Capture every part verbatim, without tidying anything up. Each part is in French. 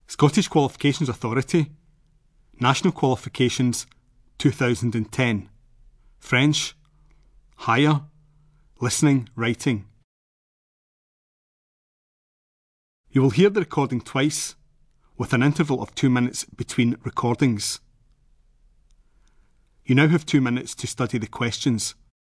Scottish Qualifications Authority, National Qualifications two thousand ten, French, Higher, Listening, Writing. You will hear the recording twice, with an interval of two minutes between recordings. You now have two minutes to study the questions.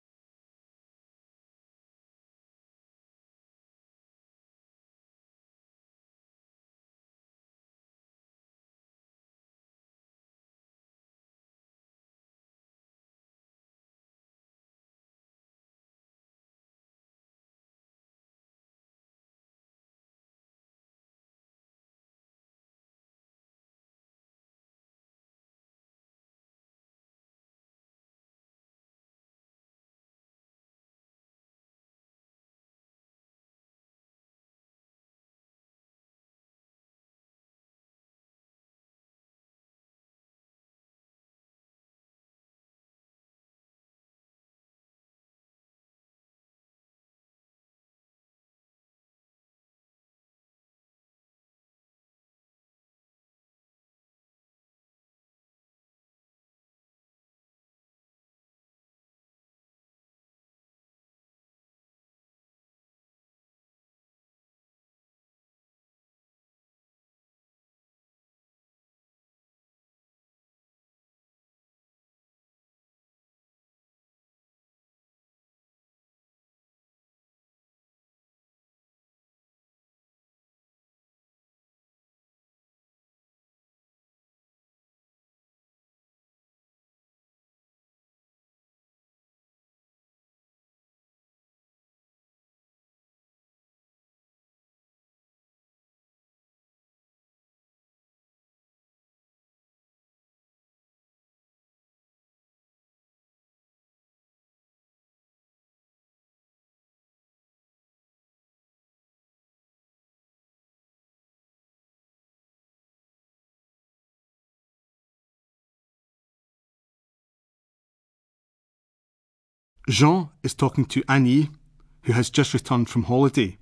Jean is talking to Annie, who has just returned from holiday.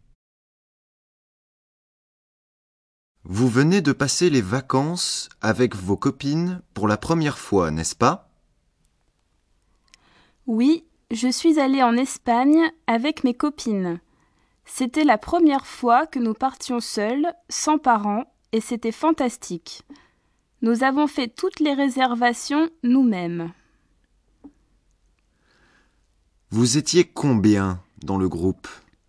Vous venez de passer les vacances avec vos copines pour la première fois, n'est-ce pas? Oui, je suis allée en Espagne avec mes copines. C'était la première fois que nous partions seuls, sans parents, et c'était fantastique. Nous avons fait toutes les réservations nous-mêmes. Vous étiez combien dans le groupe?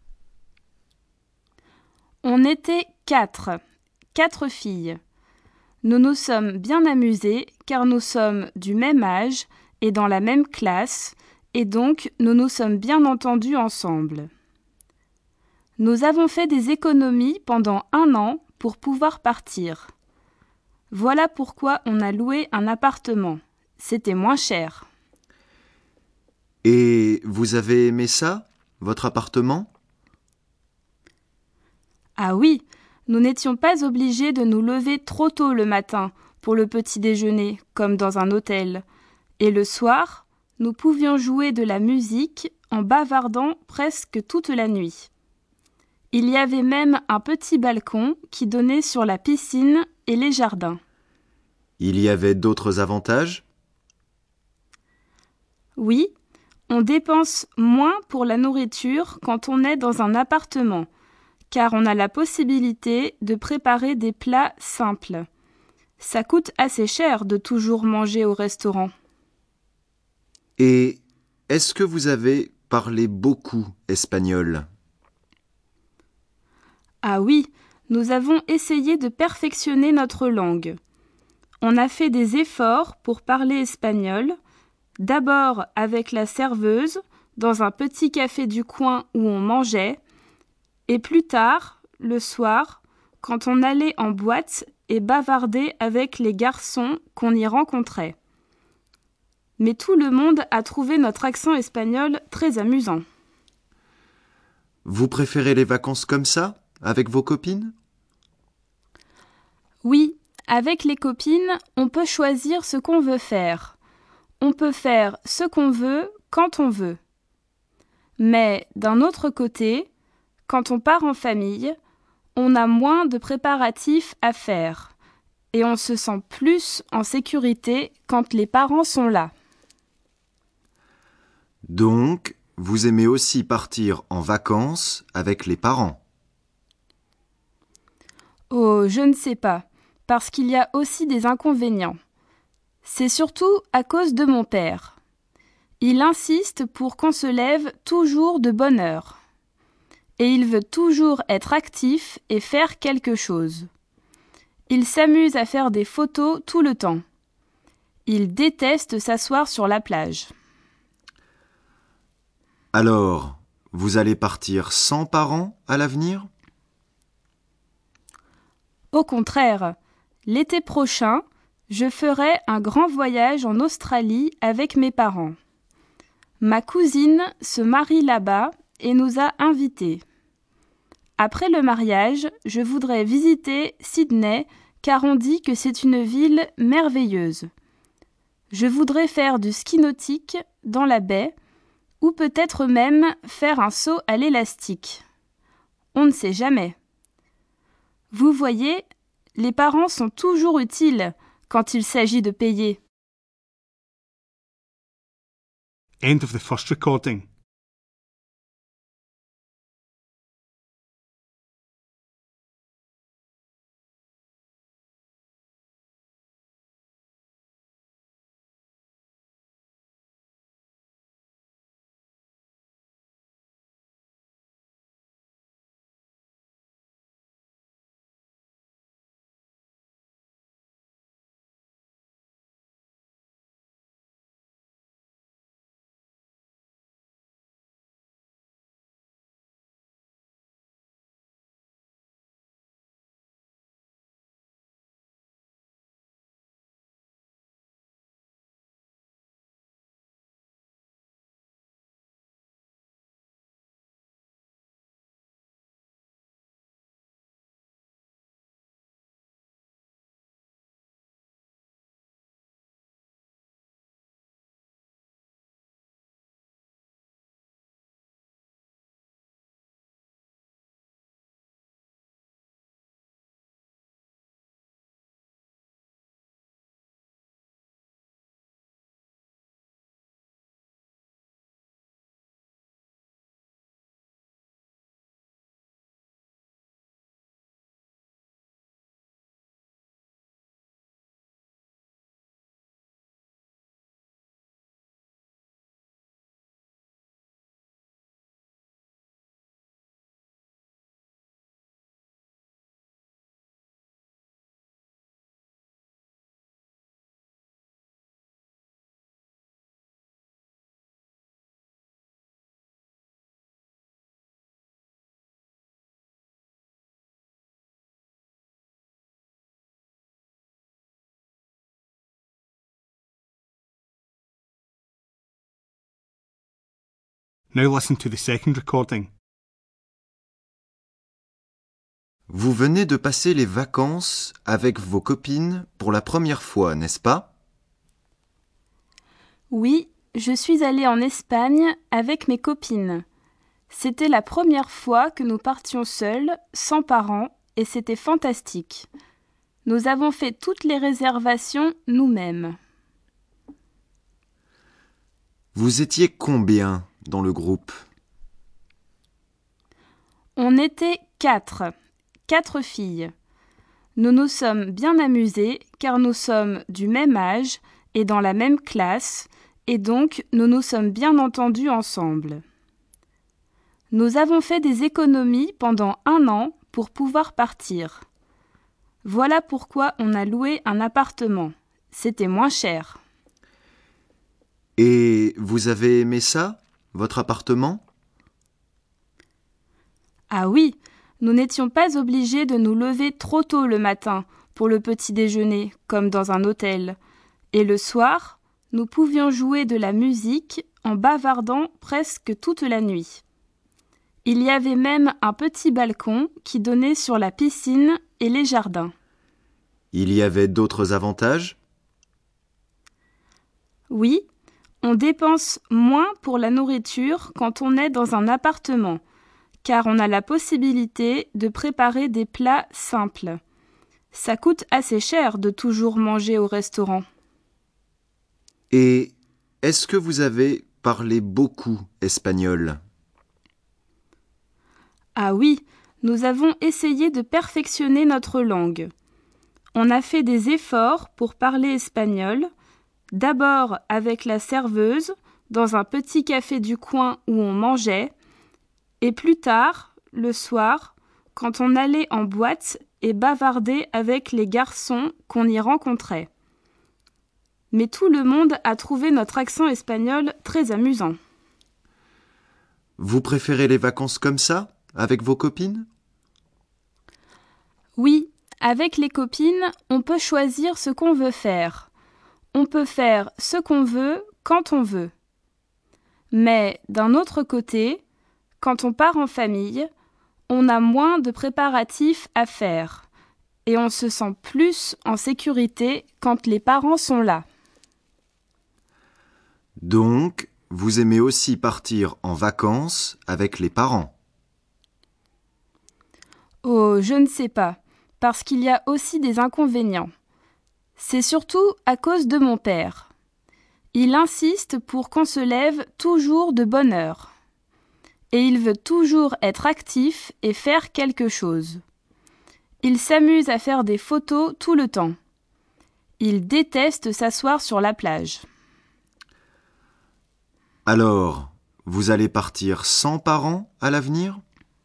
On était quatre, quatre filles. Nous nous sommes bien amusés car nous sommes du même âge et dans la même classe, et donc nous nous sommes bien entendus ensemble. Nous avons fait des économies pendant un an pour pouvoir partir. Voilà pourquoi on a loué un appartement. C'était moins cher. Et vous avez aimé ça, votre appartement? Ah oui, nous n'étions pas obligés de nous lever trop tôt le matin pour le petit déjeuner, comme dans un hôtel. Et le soir, nous pouvions jouer de la musique en bavardant presque toute la nuit. Il y avait même un petit balcon qui donnait sur la piscine et les jardins. Il y avait d'autres avantages? Oui, on dépense moins pour la nourriture quand on est dans un appartement, car on a la possibilité de préparer des plats simples. Ça coûte assez cher de toujours manger au restaurant. Et est-ce que vous avez parlé beaucoup espagnol? Ah oui, nous avons essayé de perfectionner notre langue. On a fait des efforts pour parler espagnol, d'abord avec la serveuse, dans un petit café du coin où on mangeait, et plus tard, le soir, quand on allait en boîte et bavardait avec les garçons qu'on y rencontrait. Mais tout le monde a trouvé notre accent espagnol très amusant. Vous préférez les vacances comme ça, avec vos copines? Oui, avec les copines, on peut choisir ce qu'on veut faire. On peut faire ce qu'on veut quand on veut. Mais d'un autre côté, quand on part en famille, on a moins de préparatifs à faire. et on se sent plus en sécurité quand les parents sont là. Donc, vous aimez aussi partir en vacances avec les parents? Oh, je ne sais pas, parce qu'il y a aussi des inconvénients. C'est surtout à cause de mon père. Il insiste pour qu'on se lève toujours de bonne heure. Et il veut toujours être actif et faire quelque chose. Il s'amuse à faire des photos tout le temps. Il déteste s'asseoir sur la plage. Alors, vous allez partir sans parents à l'avenir? Au contraire, l'été prochain, je ferai un grand voyage en Australie avec mes parents. Ma cousine se marie là-bas et nous a invités. Après le mariage, je voudrais visiter Sydney car on dit que c'est une ville merveilleuse. Je voudrais faire du ski nautique dans la baie ou peut-être même faire un saut à l'élastique. On ne sait jamais. Vous voyez, les parents sont toujours utiles quand il s'agit de payer. End of the first recording. Now listen to the second recording. Vous venez de passer les vacances avec vos copines pour la première fois, n'est-ce pas? Oui, je suis allée en Espagne avec mes copines. C'était la première fois que nous partions seuls, sans parents, et c'était fantastique. Nous avons fait toutes les réservations nous-mêmes. Vous étiez combien dans le groupe? On était quatre, quatre filles. Nous nous sommes bien amusés car nous sommes du même âge et dans la même classe, et donc nous nous sommes bien entendus ensemble. Nous avons fait des économies pendant un an pour pouvoir partir. Voilà pourquoi on a loué un appartement. C'était moins cher. Et vous avez aimé ça, votre appartement? Ah oui, nous n'étions pas obligés de nous lever trop tôt le matin pour le petit déjeuner, comme dans un hôtel. Et le soir, nous pouvions jouer de la musique en bavardant presque toute la nuit. Il y avait même un petit balcon qui donnait sur la piscine et les jardins. Il y avait d'autres avantages? Oui, on dépense moins pour la nourriture quand on est dans un appartement, car on a la possibilité de préparer des plats simples. Ça coûte assez cher de toujours manger au restaurant. Et est-ce que vous avez parlé beaucoup espagnol? Ah oui, nous avons essayé de perfectionner notre langue. On a fait des efforts pour parler espagnol, d'abord avec la serveuse, dans un petit café du coin où on mangeait, et plus tard, le soir, quand on allait en boîte et bavardait avec les garçons qu'on y rencontrait. Mais tout le monde a trouvé notre accent espagnol très amusant. Vous préférez les vacances comme ça, avec vos copines? Oui, avec les copines, on peut choisir ce qu'on veut faire. On peut faire ce qu'on veut quand on veut. Mais d'un autre côté, quand on part en famille, on a moins de préparatifs à faire et on se sent plus en sécurité quand les parents sont là. Donc, vous aimez aussi partir en vacances avec les parents? Oh, je ne sais pas, parce qu'il y a aussi des inconvénients. C'est surtout à cause de mon père. Il insiste pour qu'on se lève toujours de bonne heure. Et il veut toujours être actif et faire quelque chose. Il s'amuse à faire des photos tout le temps. Il déteste s'asseoir sur la plage. Alors, vous allez partir sans parents à l'avenir?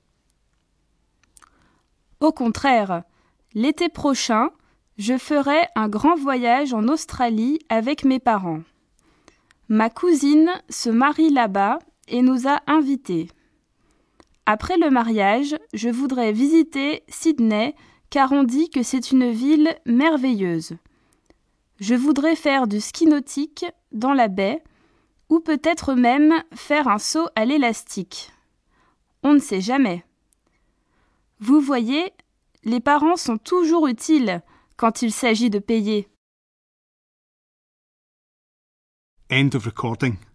Au contraire, l'été prochain, je ferai un grand voyage en Australie avec mes parents. Ma cousine se marie là-bas et nous a invités. Après le mariage, je voudrais visiter Sydney car on dit que c'est une ville merveilleuse. Je voudrais faire du ski nautique dans la baie ou peut-être même faire un saut à l'élastique. On ne sait jamais. Vous voyez, les parents sont toujours utiles quand il s'agit de payer. End of recording.